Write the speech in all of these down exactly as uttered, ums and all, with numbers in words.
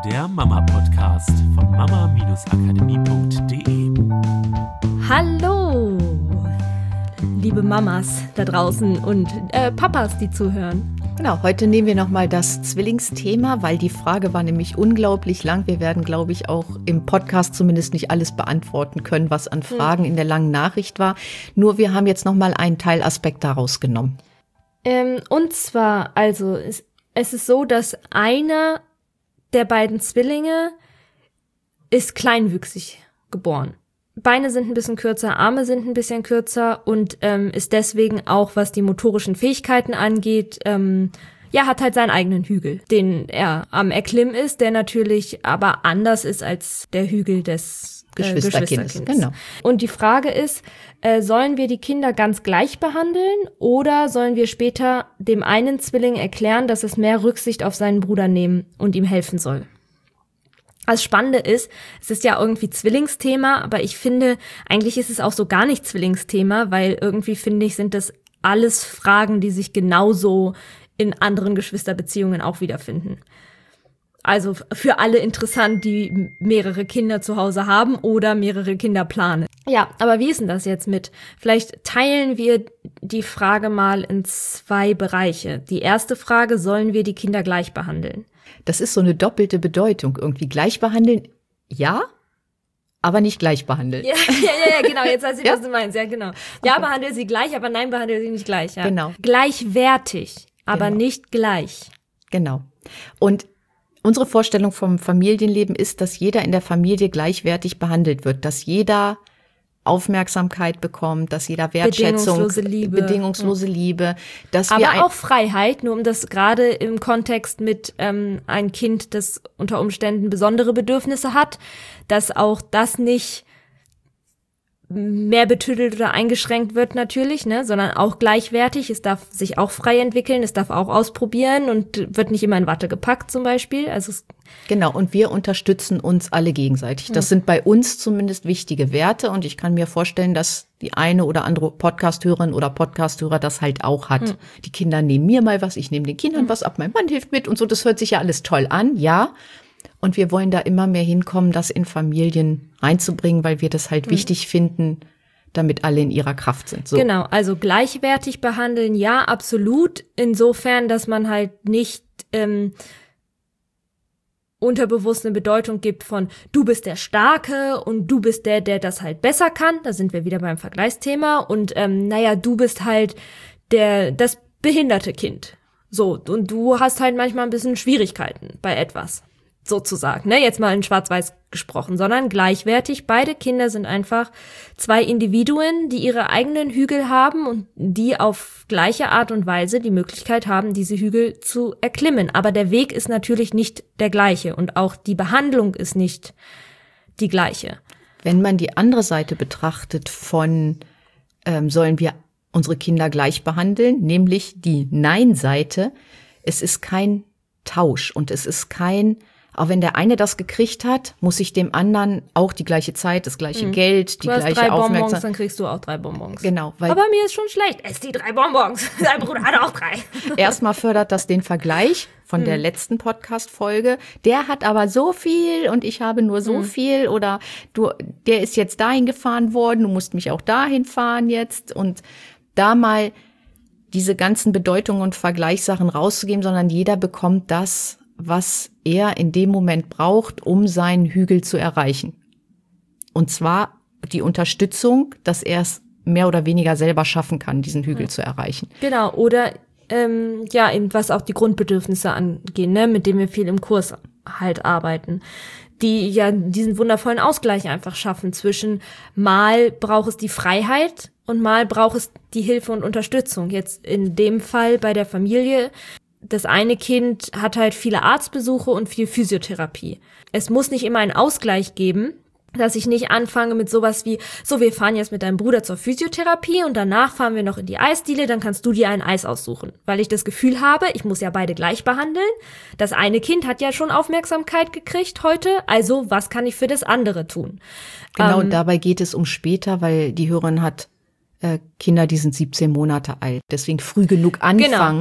der Mama-Podcast von mama-akademie punkt de. Hallo, liebe Mamas da draußen und äh, Papas, die zuhören. Genau, heute nehmen wir nochmal das Zwillingsthema, weil die Frage war nämlich unglaublich lang. Wir werden, glaube ich, auch im Podcast zumindest nicht alles beantworten können, was an Fragen hm. in der langen Nachricht war. Nur wir haben jetzt nochmal einen Teilaspekt daraus genommen. Ähm, und zwar, also es, es ist so, dass einer der beiden Zwillinge ist kleinwüchsig geboren. Beine sind ein bisschen kürzer, Arme sind ein bisschen kürzer und ähm, ist deswegen auch, was die motorischen Fähigkeiten angeht, ähm, ja, hat halt seinen eigenen Hügel, den er am Erklimmen ist, der natürlich aber anders ist als der Hügel des äh, Geschwisterkindes. Geschwisterkindes. Genau. Und die Frage ist, äh, sollen wir die Kinder ganz gleich behandeln oder sollen wir später dem einen Zwilling erklären, dass es mehr Rücksicht auf seinen Bruder nehmen und ihm helfen soll? Das Spannende ist, es ist ja irgendwie Zwillingsthema, aber ich finde, eigentlich ist es auch so gar nicht Zwillingsthema, weil irgendwie, finde ich, sind das alles Fragen, die sich genauso in anderen Geschwisterbeziehungen auch wiederfinden. Also für alle interessant, die mehrere Kinder zu Hause haben oder mehrere Kinder planen. Ja, aber wie ist denn das jetzt mit? Vielleicht teilen wir die Frage mal in zwei Bereiche. Die erste Frage, sollen wir die Kinder gleich behandeln? Das ist so eine doppelte Bedeutung. Irgendwie gleich behandeln, ja, aber nicht gleich behandeln. Ja, ja, ja, ja, genau, jetzt weiß ich, ja? was du meinst, ja, genau. Ja, okay. Behandle sie gleich, aber nein, behandle sie nicht gleich, ja. Genau. Gleichwertig, aber genau. nicht gleich. Genau. Und unsere Vorstellung vom Familienleben ist, dass jeder in der Familie gleichwertig behandelt wird, dass jeder Aufmerksamkeit bekommt, dass jeder Wertschätzung, bedingungslose Liebe, bedingungslose Liebe, dass aber wir ein- auch Freiheit, nur um das gerade im Kontext mit ähm, ein Kind, das unter Umständen besondere Bedürfnisse hat, dass auch das nicht mehr betüttelt oder eingeschränkt wird natürlich, ne, sondern auch gleichwertig. Es darf sich auch frei entwickeln, es darf auch ausprobieren und wird nicht immer in Watte gepackt zum Beispiel. Also es Genau, und wir unterstützen uns alle gegenseitig. Das sind bei uns zumindest wichtige Werte und ich kann mir vorstellen, dass die eine oder andere Podcast-Hörerin oder Podcast-Hörer das halt auch hat. Mhm. Die Kinder nehmen mir mal was, ich nehme den Kindern mhm. was ab, mein Mann hilft mit und so. Das hört sich ja alles toll an, ja. Und wir wollen da immer mehr hinkommen, das in Familien reinzubringen, weil wir das halt mhm. wichtig finden, damit alle in ihrer Kraft sind. So. Genau, also gleichwertig behandeln, ja, absolut. Insofern, dass man halt nicht ähm, unterbewusst eine Bedeutung gibt von du bist der Starke und du bist der, der das halt besser kann. Da sind wir wieder beim Vergleichsthema. Und ähm, naja, du bist halt der das behinderte Kind. So, und du hast halt manchmal ein bisschen Schwierigkeiten bei etwas. Sozusagen, ne, jetzt mal in Schwarz-Weiß gesprochen, sondern gleichwertig. Beide Kinder sind einfach zwei Individuen, die ihre eigenen Hügel haben und die auf gleiche Art und Weise die Möglichkeit haben, diese Hügel zu erklimmen. Aber der Weg ist natürlich nicht der gleiche und auch die Behandlung ist nicht die gleiche. Wenn man die andere Seite betrachtet von, ähm, sollen wir unsere Kinder gleich behandeln, nämlich die Nein-Seite, es ist kein Tausch und es ist kein Auch wenn der eine das gekriegt hat, muss ich dem anderen auch die gleiche Zeit, das gleiche mhm. Geld, die du hast gleiche drei Bonbons, Aufmerksamkeit. dann kriegst du auch drei Bonbons. Genau. Weil aber mir ist schon schlecht. Ess die drei Bonbons. Dein Bruder hat auch drei. Erstmal fördert das den Vergleich von mhm. der letzten Podcast-Folge. Der hat aber so viel und ich habe nur so mhm. viel. Oder du, der ist jetzt dahin gefahren worden, du musst mich auch dahin fahren jetzt. Und da mal diese ganzen Bedeutungen und Vergleichssachen rauszugeben, sondern jeder bekommt das, was er in dem Moment braucht, um seinen Hügel zu erreichen. Und zwar die Unterstützung, dass er es mehr oder weniger selber schaffen kann, diesen Hügel ja. zu erreichen. Genau, oder ähm, ja, eben was auch die Grundbedürfnisse angehen, ne, mit denen wir viel im Kurs halt arbeiten, die ja diesen wundervollen Ausgleich einfach schaffen zwischen mal braucht es die Freiheit und mal braucht es die Hilfe und Unterstützung. Jetzt in dem Fall bei der Familie, das eine Kind hat halt viele Arztbesuche und viel Physiotherapie. Es muss nicht immer einen Ausgleich geben, dass ich nicht anfange mit sowas wie, so, wir fahren jetzt mit deinem Bruder zur Physiotherapie und danach fahren wir noch in die Eisdiele, dann kannst du dir ein Eis aussuchen. Weil ich das Gefühl habe, ich muss ja beide gleich behandeln. Das eine Kind hat ja schon Aufmerksamkeit gekriegt heute, also was kann ich für das andere tun? Genau, ähm, und dabei geht es um später, weil die Hörerin hat äh, Kinder, die sind siebzehn Monate alt. Deswegen früh genug anfangen, genau.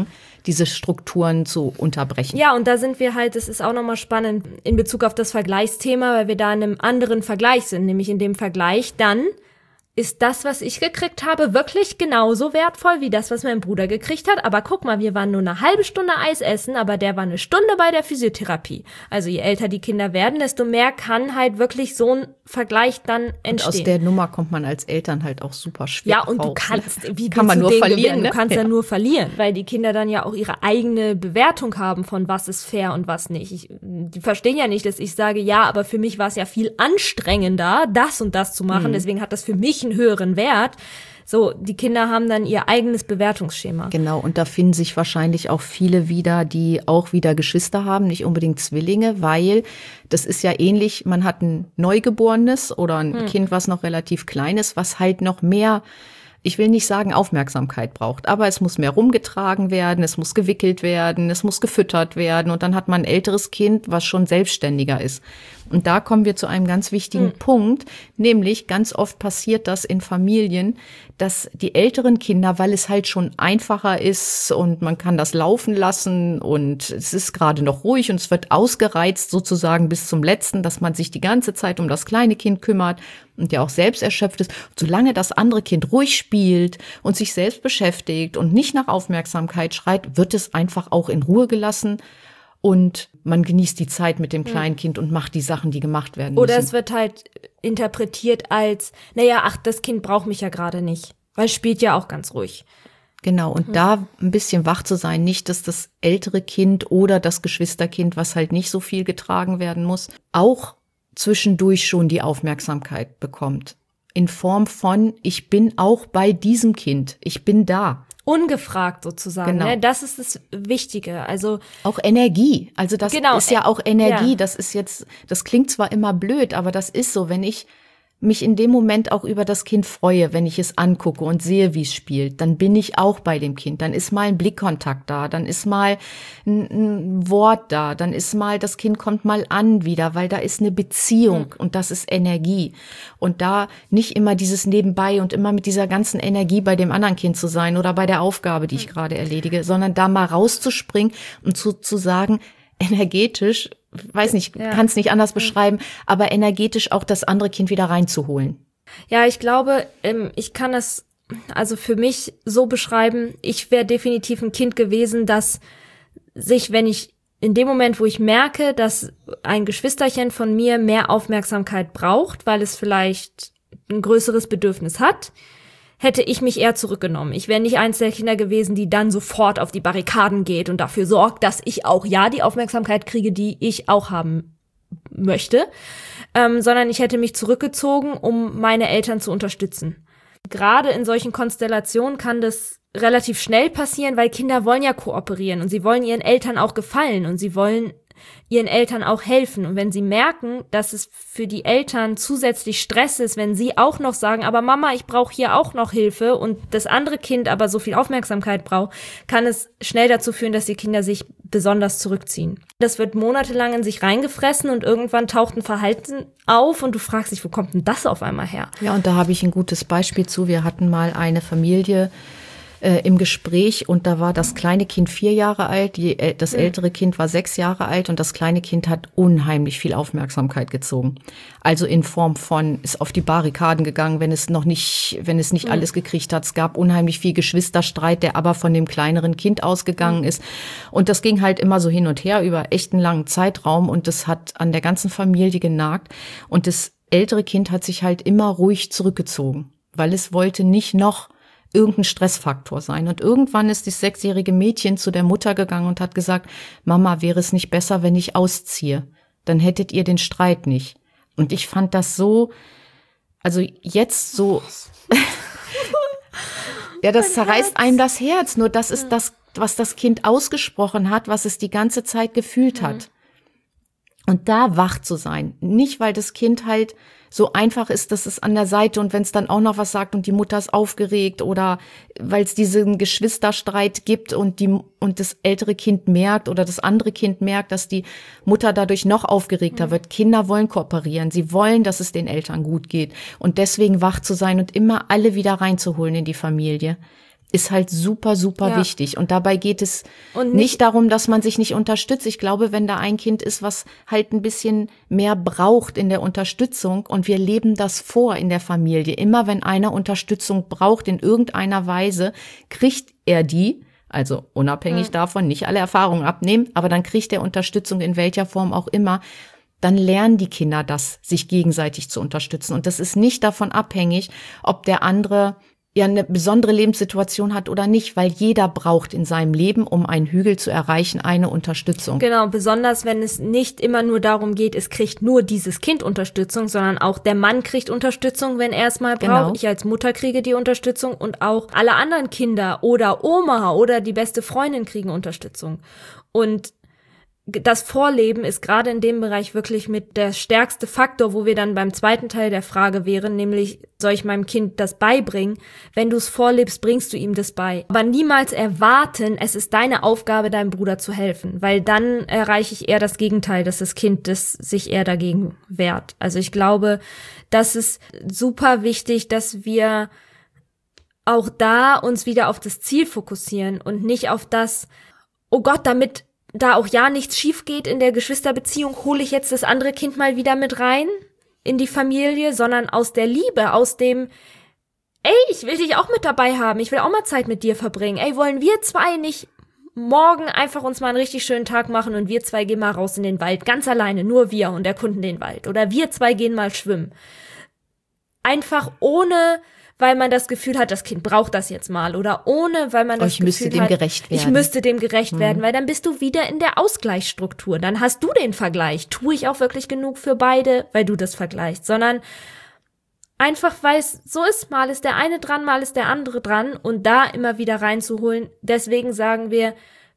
diese Strukturen zu unterbrechen. Ja, und da sind wir halt, das ist auch nochmal spannend in Bezug auf das Vergleichsthema, weil wir da in einem anderen Vergleich sind, nämlich in dem Vergleich dann, ist das, was ich gekriegt habe, wirklich genauso wertvoll wie das, was mein Bruder gekriegt hat? Aber guck mal, wir waren nur eine halbe Stunde Eis essen, aber der war eine Stunde bei der Physiotherapie. Also je älter die Kinder werden, desto mehr kann halt wirklich so ein Vergleich dann entstehen. Und aus der Nummer kommt man als Eltern halt auch super schwer Ja, und raus, du kannst, ne? wie kann man willst nur du den verlieren, gewinnen? ne? Du kannst ja. ja nur verlieren, weil die Kinder dann ja auch ihre eigene Bewertung haben von was ist fair und was nicht. Ich, die verstehen ja nicht, dass ich sage, ja, aber für mich war es ja viel anstrengender, das und das zu machen, mhm. deswegen hat das für mich einen höheren Wert. So, die Kinder haben dann ihr eigenes Bewertungsschema. Genau, und da finden sich wahrscheinlich auch viele wieder, die auch wieder Geschwister haben, nicht unbedingt Zwillinge, weil das ist ja ähnlich, man hat ein Neugeborenes oder ein hm. Kind, was noch relativ klein ist, was halt noch mehr, ich will nicht sagen Aufmerksamkeit braucht, aber es muss mehr rumgetragen werden, es muss gewickelt werden, es muss gefüttert werden und dann hat man ein älteres Kind, was schon selbstständiger ist. Und da kommen wir zu einem ganz wichtigen mhm. Punkt, nämlich ganz oft passiert das in Familien, dass die älteren Kinder, weil es halt schon einfacher ist und man kann das laufen lassen und es ist gerade noch ruhig und es wird ausgereizt sozusagen bis zum Letzten, dass man sich die ganze Zeit um das kleine Kind kümmert und ja auch selbst erschöpft ist. Solange das andere Kind ruhig spielt und sich selbst beschäftigt und nicht nach Aufmerksamkeit schreit, wird es einfach auch in Ruhe gelassen. Und man genießt die Zeit mit dem kleinen Kind und macht die Sachen, die gemacht werden müssen. Oder es wird halt interpretiert als, naja, ach, das Kind braucht mich ja gerade nicht, weil es spielt ja auch ganz ruhig. Genau, und mhm. da ein bisschen wach zu sein, nicht, dass das ältere Kind oder das Geschwisterkind, was halt nicht so viel getragen werden muss, auch zwischendurch schon die Aufmerksamkeit bekommt. In Form von, ich bin auch bei diesem Kind, ich bin da. Ungefragt sozusagen, genau. ne? Das ist das Wichtige. Also auch Energie. Also das genau. ist ja auch Energie. Ja. Das ist jetzt, das klingt zwar immer blöd, aber das ist so, wenn ich mich in dem Moment auch über das Kind freue, wenn ich es angucke und sehe, wie es spielt, dann bin ich auch bei dem Kind. Dann ist mal ein Blickkontakt da, dann ist mal ein, ein Wort da, dann ist mal, das Kind kommt mal an wieder, weil da ist eine Beziehung mhm. und das ist Energie. Und da nicht immer dieses Nebenbei und immer mit dieser ganzen Energie bei dem anderen Kind zu sein oder bei der Aufgabe, die ich mhm. gerade erledige, sondern da mal rauszuspringen und zu, zu sagen, energetisch, weiß nicht, ja. kann es nicht anders beschreiben, aber energetisch auch das andere Kind wieder reinzuholen. Ja, ich glaube, ich kann das also für mich so beschreiben, ich wäre definitiv ein Kind gewesen, das sich, wenn ich in dem Moment, wo ich merke, dass ein Geschwisterchen von mir mehr Aufmerksamkeit braucht, weil es vielleicht ein größeres Bedürfnis hat, hätte ich mich eher zurückgenommen. Ich wäre nicht eins der Kinder gewesen, die dann sofort auf die Barrikaden geht und dafür sorgt, dass ich auch ja die Aufmerksamkeit kriege, die ich auch haben möchte, ähm, sondern ich hätte mich zurückgezogen, um meine Eltern zu unterstützen. Gerade in solchen Konstellationen kann das relativ schnell passieren, weil Kinder wollen ja kooperieren und sie wollen ihren Eltern auch gefallen und sie wollen ihren Eltern auch helfen. Und wenn sie merken, dass es für die Eltern zusätzlich Stress ist, wenn sie auch noch sagen, aber Mama, ich brauche hier auch noch Hilfe und das andere Kind aber so viel Aufmerksamkeit braucht, kann es schnell dazu führen, dass die Kinder sich besonders zurückziehen. Das wird monatelang in sich reingefressen und irgendwann taucht ein Verhalten auf und du fragst dich, wo kommt denn das auf einmal her? Ja, und da habe ich ein gutes Beispiel zu. Wir hatten mal eine Familie äh, im Gespräch und da war das kleine Kind vier Jahre alt, die, äh, das ältere Kind war sechs Jahre alt und das kleine Kind hat unheimlich viel Aufmerksamkeit gezogen. Also in Form von, ist auf die Barrikaden gegangen, wenn es noch nicht, wenn es nicht mhm. alles gekriegt hat. Es gab unheimlich viel Geschwisterstreit, der aber von dem kleineren Kind ausgegangen mhm. ist. Und das ging halt immer so hin und her über echt einen langen Zeitraum und das hat an der ganzen Familie genagt. Und das ältere Kind hat sich halt immer ruhig zurückgezogen, weil es wollte nicht noch irgendein Stressfaktor sein. Und irgendwann ist das sechsjährige Mädchen zu der Mutter gegangen und hat gesagt, Mama, wäre es nicht besser, wenn ich ausziehe? Dann hättet ihr den Streit nicht. Und ich fand das so, also jetzt so, ja, das zerreißt einem das Herz. Nur das ist das, was das Kind ausgesprochen hat, was es die ganze Zeit gefühlt hat. Und da wach zu sein. Nicht, weil das Kind halt so einfach ist, dass es an der Seite und wenn es dann auch noch was sagt und die Mutter ist aufgeregt oder weil es diesen Geschwisterstreit gibt und die und das ältere Kind merkt oder das andere Kind merkt, dass die Mutter dadurch noch aufgeregter wird. Kinder wollen kooperieren. Sie wollen, dass es den Eltern gut geht. Und deswegen wach zu sein und immer alle wieder reinzuholen in die Familie. ist halt super, super Ja. wichtig. Und dabei geht es Und nicht, nicht- darum, dass man sich nicht unterstützt. Ich glaube, wenn da ein Kind ist, was halt ein bisschen mehr braucht in der Unterstützung und wir leben das vor in der Familie. Immer wenn einer Unterstützung braucht in irgendeiner Weise, kriegt er die, also unabhängig Mhm. davon, nicht alle Erfahrungen abnehmen, aber dann kriegt er Unterstützung in welcher Form auch immer. Dann lernen die Kinder das, sich gegenseitig zu unterstützen. Und das ist nicht davon abhängig, ob der andere ja eine besondere Lebenssituation hat oder nicht, weil jeder braucht in seinem Leben, um einen Hügel zu erreichen, eine Unterstützung. Genau, besonders wenn es nicht immer nur darum geht, es kriegt nur dieses Kind Unterstützung, sondern auch der Mann kriegt Unterstützung, wenn er es mal braucht. Genau. Ich als Mutter kriege die Unterstützung und auch alle anderen Kinder oder Oma oder die beste Freundin kriegen Unterstützung. Und das Vorleben ist gerade in dem Bereich wirklich mit der stärkste Faktor, wo wir dann beim zweiten Teil der Frage wären, nämlich, soll ich meinem Kind das beibringen? Wenn du es vorlebst, bringst du ihm das bei. Aber niemals erwarten, es ist deine Aufgabe, deinem Bruder zu helfen, weil dann erreiche ich eher das Gegenteil, dass das Kind das sich eher dagegen wehrt. Also ich glaube, das ist super wichtig, dass wir auch da uns wieder auf das Ziel fokussieren und nicht auf das, oh Gott, damit da auch ja nichts schief geht in der Geschwisterbeziehung, hole ich jetzt das andere Kind mal wieder mit rein in die Familie, sondern aus der Liebe, aus dem, ey, ich will dich auch mit dabei haben, ich will auch mal Zeit mit dir verbringen. Ey, wollen wir zwei nicht morgen einfach uns mal einen richtig schönen Tag machen und wir zwei gehen mal raus in den Wald, ganz alleine, nur wir und erkunden den Wald. Oder wir zwei gehen mal schwimmen. Einfach ohne, weil man das Gefühl hat, das Kind braucht das jetzt mal. Oder ohne, weil man Oh, das ich Gefühl müsste dem hat, gerecht ich werden. müsste dem gerecht Mhm. werden, weil dann bist du wieder in der Ausgleichsstruktur. Dann hast du den Vergleich. Tue ich auch wirklich genug für beide, weil du das vergleichst. Sondern einfach, weil es so ist, mal ist der eine dran, mal ist der andere dran. Und da immer wieder reinzuholen. Deswegen sagen wir,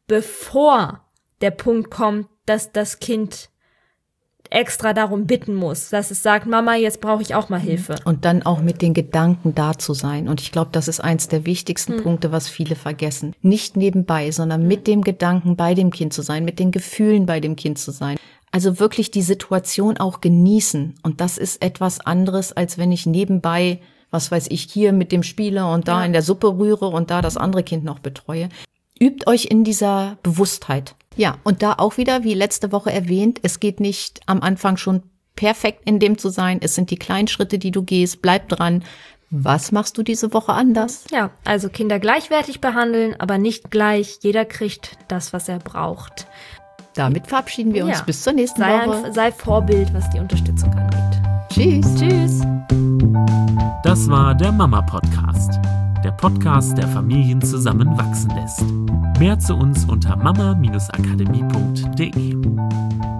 bevor der Punkt kommt, dass das Kind extra darum bitten muss, dass es sagt, Mama, jetzt brauche ich auch mal Hilfe. Und dann auch mit den Gedanken da zu sein. Und ich glaube, das ist eins der wichtigsten Hm. Punkte, was viele vergessen. Nicht nebenbei, sondern mit dem Gedanken bei dem Kind zu sein, mit den Gefühlen bei dem Kind zu sein. Also wirklich die Situation auch genießen. Und das ist etwas anderes, als wenn ich nebenbei, was weiß ich, hier mit dem Spieler und da Ja. in der Suppe rühre und da das andere Kind noch betreue. Übt euch in dieser Bewusstheit. Ja, und da auch wieder, wie letzte Woche erwähnt, es geht nicht am Anfang schon perfekt in dem zu sein. Es sind die kleinen Schritte, die du gehst. Bleib dran. Was machst du diese Woche anders? Ja, also Kinder gleichwertig behandeln, aber nicht gleich. Jeder kriegt das, was er braucht. Damit verabschieden wir uns Ja. bis zur nächsten Sei, Woche. ein, sei Vorbild, was die Unterstützung angeht. Tschüss. Tschüss. Das war der Mama-Podcast. Der Podcast, der Familien zusammenwachsen lässt. Mehr zu uns unter mama Bindestrich akademie punkt de.